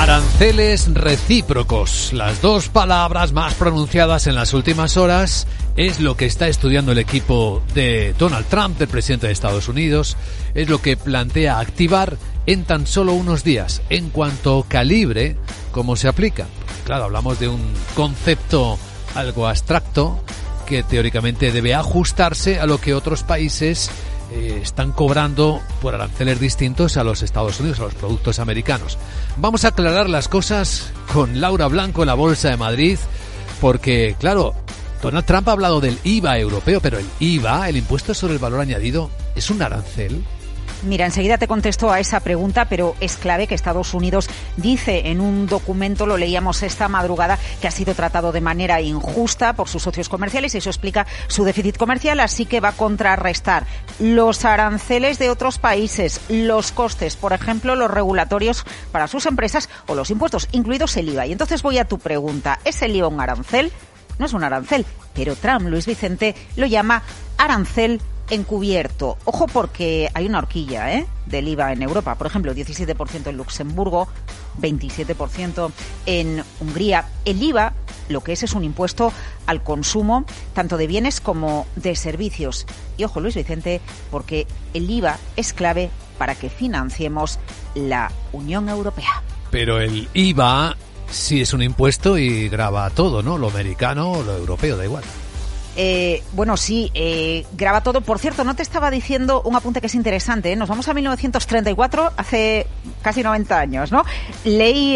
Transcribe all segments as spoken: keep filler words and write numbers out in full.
Aranceles recíprocos, las dos palabras más pronunciadas en las últimas horas, es lo que está estudiando el equipo de Donald Trump, del presidente de Estados Unidos, es lo que plantea activar en tan solo unos días, en cuanto calibre cómo se aplica. Claro, hablamos de un concepto algo abstracto que teóricamente debe ajustarse a lo que otros países Eh, están cobrando por aranceles distintos a los Estados Unidos, a los productos americanos. Vamos a aclarar las cosas con Laura Blanco en la Bolsa de Madrid, porque, claro, Donald Trump ha hablado del I V A europeo, pero el I V A, el impuesto sobre el valor añadido, ¿es un arancel? Mira, enseguida te contesto a esa pregunta, pero es clave que Estados Unidos dice en un documento, lo leíamos esta madrugada, que ha sido tratado de manera injusta por sus socios comerciales y eso explica su déficit comercial, así que va a contrarrestar los aranceles de otros países, los costes, por ejemplo, los regulatorios para sus empresas o los impuestos, incluidos el I V A. Y entonces voy a tu pregunta, ¿es el I V A un arancel? No es un arancel, pero Trump, Luis Vicente, lo llama arancel encubierto. Ojo, porque hay una horquilla ¿eh? del I V A en Europa. Por ejemplo, diecisiete por ciento en Luxemburgo, veintisiete por ciento en Hungría. El I V A lo que es es un impuesto al consumo, tanto de bienes como de servicios. Y ojo, Luis Vicente, porque el I V A es clave para que financiemos la Unión Europea. Pero el I V A sí es un impuesto y grava todo, ¿no? Lo americano o lo europeo, da igual. Eh, bueno, sí, eh, graba todo. Por cierto, no te estaba diciendo un apunte que es interesante, ¿eh? Nos vamos a mil novecientos treinta y cuatro, hace casi noventa años, ¿no? Ley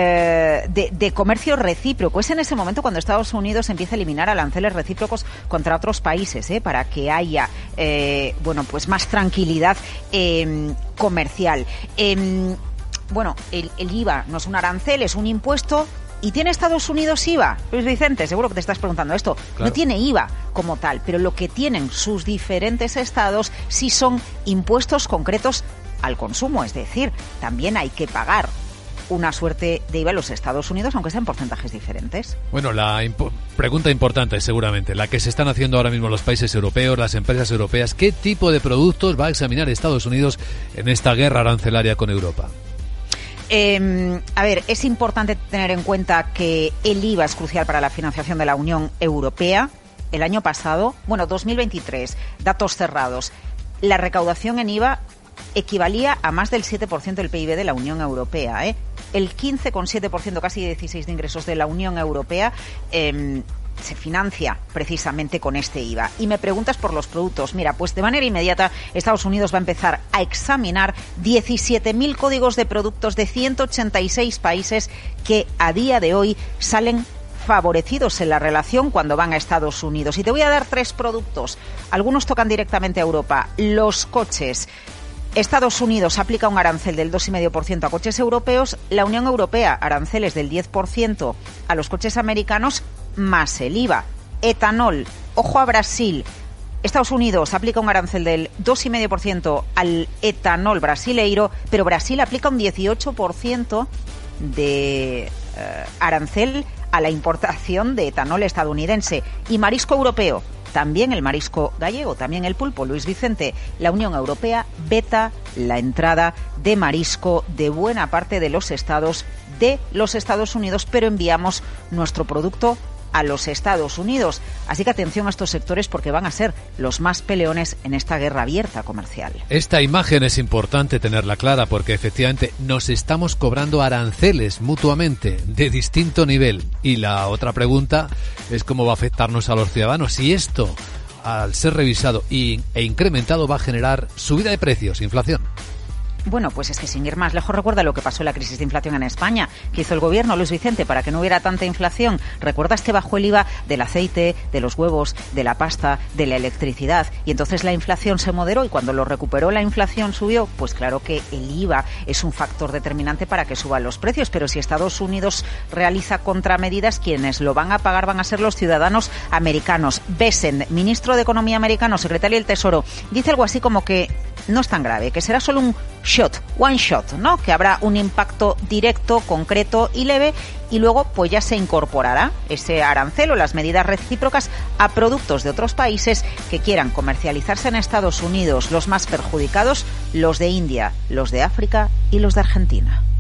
eh, de, de comercio recíproco. Es en ese momento cuando Estados Unidos empieza a eliminar aranceles recíprocos contra otros países, ¿eh? Para que haya, eh, bueno, pues más tranquilidad eh, comercial. Eh, bueno, el, el I V A no es un arancel, es un impuesto. ¿Y tiene Estados Unidos I V A? Luis Vicente, seguro que te estás preguntando esto. Claro. No tiene I V A como tal, pero lo que tienen sus diferentes estados sí son impuestos concretos al consumo. Es decir, también hay que pagar una suerte de I V A en los Estados Unidos, aunque sean porcentajes diferentes. Bueno, la impo- pregunta importante seguramente, la que se están haciendo ahora mismo los países europeos, las empresas europeas, ¿qué tipo de productos va a examinar Estados Unidos en esta guerra arancelaria con Europa? Eh, a ver, es importante tener en cuenta que el I V A es crucial para la financiación de la Unión Europea. El año pasado, bueno, dos mil veintitrés, datos cerrados, la recaudación en I V A equivalía a más del siete por ciento del P I B de la Unión Europea, ¿eh? El quince coma siete por ciento, casi dieciséis por ciento de ingresos de la Unión Europea eh, se financia precisamente con este I V A. Y me preguntas por los productos. Mira, pues de manera inmediata Estados Unidos va a empezar a examinar diecisiete mil códigos de productos de ciento ochenta y seis países que a día de hoy salen favorecidos en la relación cuando van a Estados Unidos. Y te voy a dar tres productos. Algunos tocan directamente a Europa. Los coches. Estados Unidos aplica un arancel del dos coma cinco por ciento a coches europeos. La Unión Europea, aranceles del diez por ciento a los coches americanos, más el I V A. Etanol, ojo a Brasil. Estados Unidos aplica un arancel del dos coma cinco por ciento al etanol brasileiro, pero Brasil aplica un dieciocho por ciento de eh, arancel a la importación de etanol estadounidense. Y marisco europeo, también el marisco gallego, también el pulpo. Luis Vicente, la Unión Europea veta la entrada de marisco de buena parte de los estados de los Estados Unidos, pero enviamos nuestro producto a los Estados Unidos. Así que atención a estos sectores porque van a ser los más peleones en esta guerra abierta comercial. Esta imagen es importante tenerla clara porque efectivamente nos estamos cobrando aranceles mutuamente de distinto nivel. Y la otra pregunta es cómo va a afectarnos a los ciudadanos. Si esto, al ser revisado e incrementado, va a generar subida de precios, inflación. Bueno, pues es que sin ir más lejos, recuerda lo que pasó en la crisis de inflación en España, que hizo el gobierno, Luis Vicente, para que no hubiera tanta inflación. ¿Recuerdas que bajó el I V A del aceite, de los huevos, de la pasta, de la electricidad? Y entonces la inflación se moderó y cuando lo recuperó la inflación subió. Pues claro que el I V A es un factor determinante para que suban los precios, pero si Estados Unidos realiza contramedidas, quienes lo van a pagar van a ser los ciudadanos americanos. Bessent, ministro de Economía americano, secretario del Tesoro, dice algo así como que no es tan grave, que será solo un shot, one shot, ¿no? Que habrá un impacto directo, concreto y leve y luego pues ya se incorporará ese arancel o las medidas recíprocas a productos de otros países que quieran comercializarse en Estados Unidos. Los más perjudicados, los de India, los de África y los de Argentina.